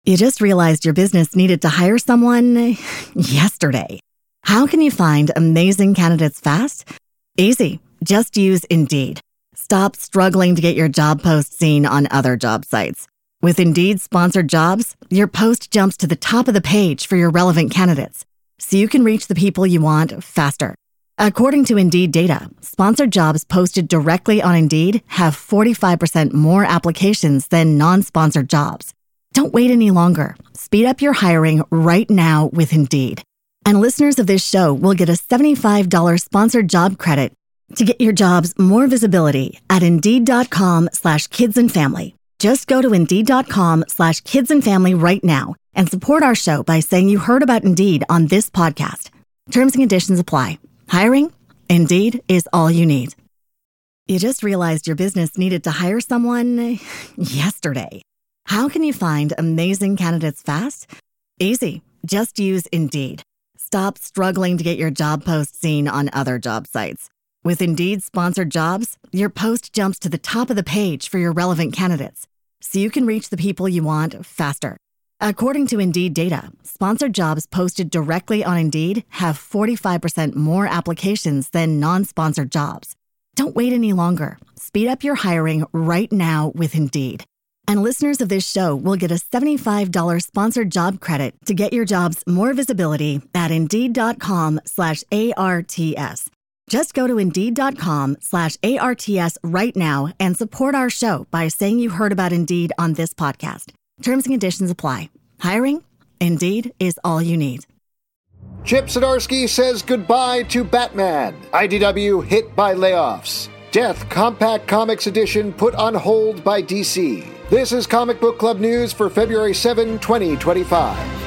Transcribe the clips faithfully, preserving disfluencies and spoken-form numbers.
You just realized your business needed to hire someone yesterday. How can you find amazing candidates fast? Easy. Just use Indeed. Stop struggling to get your job post seen on other job sites. With Indeed sponsored jobs, your post jumps to the top of the page for your relevant candidates, so you can reach the people you want faster. According to Indeed data, sponsored jobs posted directly on Indeed have forty-five percent more applications than non-sponsored jobs. Don't wait any longer. Speed up your hiring right now with Indeed. And listeners of this show will get a seventy-five dollars sponsored job credit to get your jobs more visibility at Indeed.com slash kids and family. Just go to Indeed.com slash kids and family right now and support our show by saying you heard about Indeed on this podcast. Terms and conditions apply. Hiring? Indeed is all you need. You just realized your business needed to hire someone yesterday. How can you find amazing candidates fast? Easy. Just use Indeed. Stop struggling to get your job post seen on other job sites. With Indeed sponsored jobs, your post jumps to the top of the page for your relevant candidates, so you can reach the people you want faster. According to Indeed data, sponsored jobs posted directly on Indeed have forty-five percent more applications than non-sponsored jobs. Don't wait any longer. Speed up your hiring right now with Indeed. And listeners of this show will get a seventy-five dollars sponsored job credit to get your jobs more visibility at Indeed.com slash ARTS. Just go to Indeed.com slash ARTS right now and support our show by saying you heard about Indeed on this podcast. Terms and conditions apply. Hiring? Indeed is all you need. Chip Zdarsky says goodbye to Batman. I D W hit by layoffs. Death Compact Comics Edition put on hold by D C. This is Comic Book Club News for February seventh, twenty twenty-five.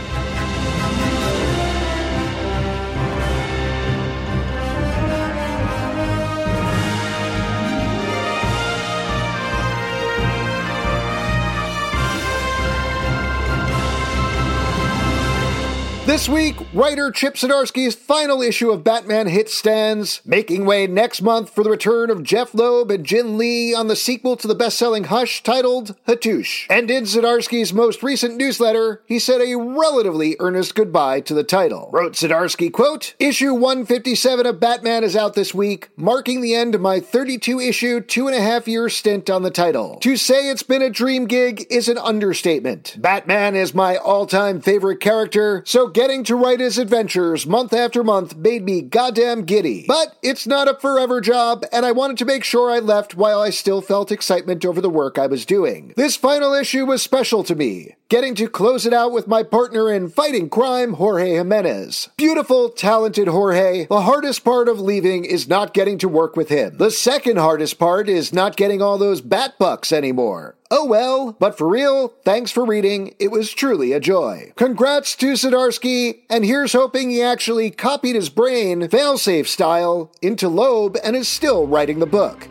This week, writer Chip Zdarsky's final issue of Batman hit stands, making way next month for the return of Jeff Loeb and Jin Lee on the sequel to the best-selling Hush titled Hattush. And in Zdarsky's most recent newsletter, he said a relatively earnest goodbye to the title. Wrote Zdarsky, quote, "Issue one fifty-seven of Batman is out this week, marking the end of my thirty-two issue, two and a half year stint on the title. To say it's been a dream gig is an understatement. Batman is my all-time favorite character, so getting to write his adventures month after month made me goddamn giddy. But it's not a forever job, and I wanted to make sure I left while I still felt excitement over the work I was doing. This final issue was special to me, getting to close it out with my partner in fighting crime, Jorge Jimenez. Beautiful, talented Jorge. The hardest part of leaving is not getting to work with him. The second hardest part is not getting all those bat bucks anymore. Oh well, but for real, thanks for reading. It was truly a joy. Congrats to Zdarsky, and here's hoping he actually copied his brain, failsafe style, into Loeb and is still writing the book."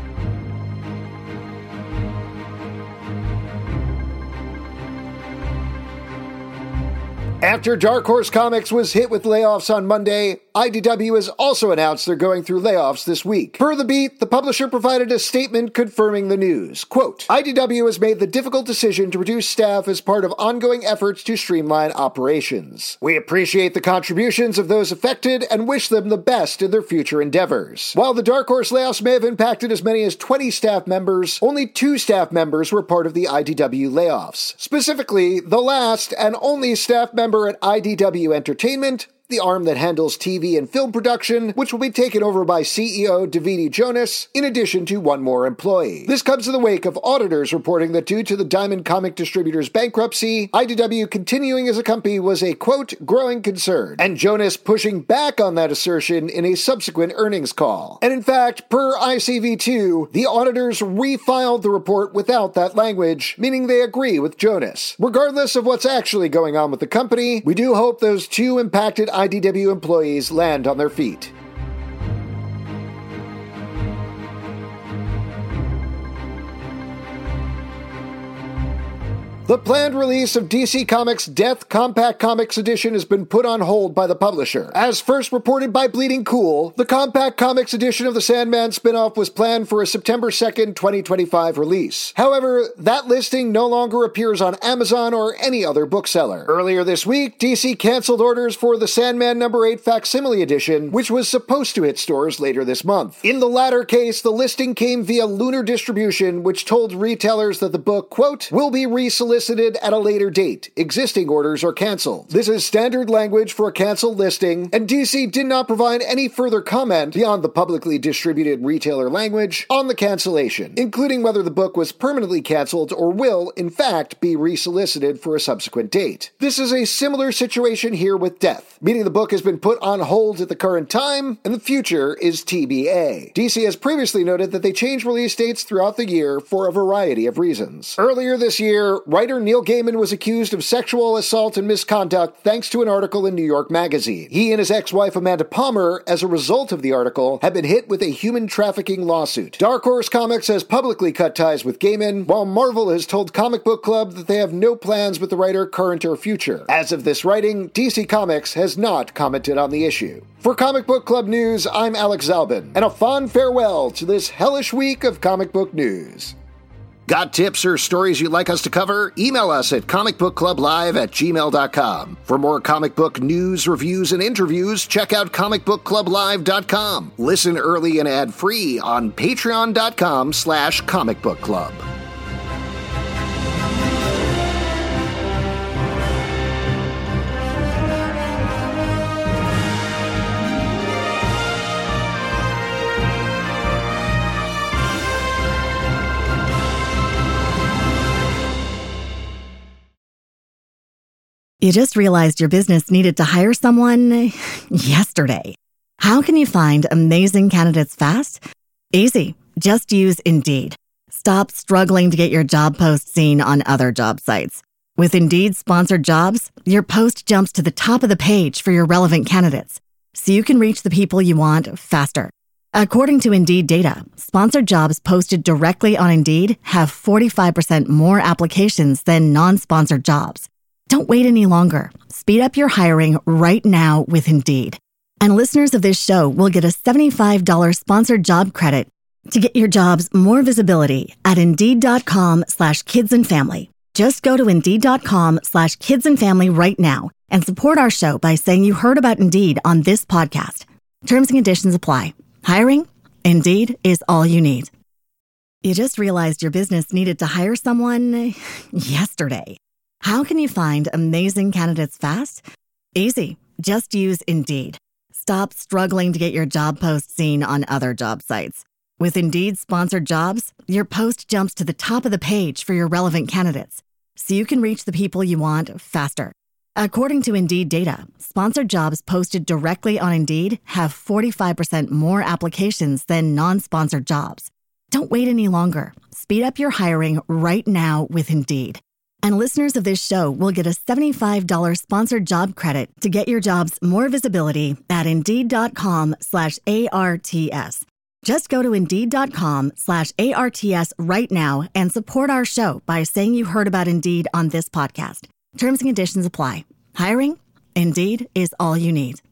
After Dark Horse Comics was hit with layoffs on Monday, I D W has also announced they're going through layoffs this week. Per The Beat, the publisher provided a statement confirming the news. Quote, "I D W has made the difficult decision to reduce staff as part of ongoing efforts to streamline operations. We appreciate the contributions of those affected and wish them the best in their future endeavors. While the Dark Horse layoffs may have impacted as many as twenty staff members, only two staff members were part of the I D W layoffs. Specifically, the last and only staff member at I D W Entertainment, the arm that handles T V and film production, which will be taken over by C E O Davide Jonas, in addition to one more employee. This comes in the wake of auditors reporting that due to the Diamond Comic Distributors bankruptcy, I D W continuing as a company was a, quote, growing concern, and Jonas pushing back on that assertion in a subsequent earnings call. And in fact, per I C V two, the auditors refiled the report without that language, meaning they agree with Jonas. Regardless of what's actually going on with the company, we do hope those two impacted I D W employees land on their feet. The planned release of D C Comics' Death Compact Comics Edition has been put on hold by the publisher. As first reported by Bleeding Cool, the Compact Comics edition of the Sandman spin-off was planned for a September second, twenty twenty-five release. However, that listing no longer appears on Amazon or any other bookseller. Earlier this week, D C canceled orders for the Sandman number eight Facsimile Edition, which was supposed to hit stores later this month. In the latter case, the listing came via Lunar Distribution, which told retailers that the book, quote, will be resolicited at a later date. Existing orders are canceled. This is standard language for a canceled listing, and D C did not provide any further comment beyond the publicly distributed retailer language on the cancellation, including whether the book was permanently canceled or will, in fact, be resolicited for a subsequent date. This is a similar situation here with Death, meaning the book has been put on hold at the current time, and the future is T B A. D C has previously noted that they change release dates throughout the year for a variety of reasons. Earlier this year, writer Neil Gaiman was accused of sexual assault and misconduct thanks to an article in New York Magazine. He and his ex-wife Amanda Palmer, as a result of the article, have been hit with a human trafficking lawsuit. Dark Horse Comics has publicly cut ties with Gaiman, while Marvel has told Comic Book Club that they have no plans with the writer, current or future. As of this writing, D C Comics has not commented on the issue. For Comic Book Club News, I'm Alex Zalbin, and a fond farewell to this hellish week of comic book news. Got tips or stories you'd like us to cover? Email us at comicbookclublive at gmail dot com. For more comic book news, reviews, and interviews, check out comic book club live dot com. Listen early and ad-free on patreon dot com slash comic book club. You just realized your business needed to hire someone yesterday. How can you find amazing candidates fast? Easy. Just use Indeed. Stop struggling to get your job post seen on other job sites. With Indeed sponsored jobs, your post jumps to the top of the page for your relevant candidates, so you can reach the people you want faster. According to Indeed data, sponsored jobs posted directly on Indeed have forty-five percent more applications than non-sponsored jobs. Don't wait any longer. Speed up your hiring right now with Indeed. And listeners of this show will get a seventy-five dollars sponsored job credit to get your jobs more visibility at Indeed.com slash kids and family. Just go to Indeed.com slash kids and family right now and support our show by saying you heard about Indeed on this podcast. Terms and conditions apply. Hiring? Indeed is all you need. You just realized your business needed to hire someone yesterday. How can you find amazing candidates fast? Easy. Just use Indeed. Stop struggling to get your job post seen on other job sites. With Indeed sponsored jobs, your post jumps to the top of the page for your relevant candidates, so you can reach the people you want faster. According to Indeed data, sponsored jobs posted directly on Indeed have forty-five percent more applications than non-sponsored jobs. Don't wait any longer. Speed up your hiring right now with Indeed. And listeners of this show will get a seventy-five dollars sponsored job credit to get your jobs more visibility at Indeed.com slash ARTS. Just go to Indeed.com slash ARTS right now and support our show by saying you heard about Indeed on this podcast. Terms and conditions apply. Hiring? Indeed is all you need.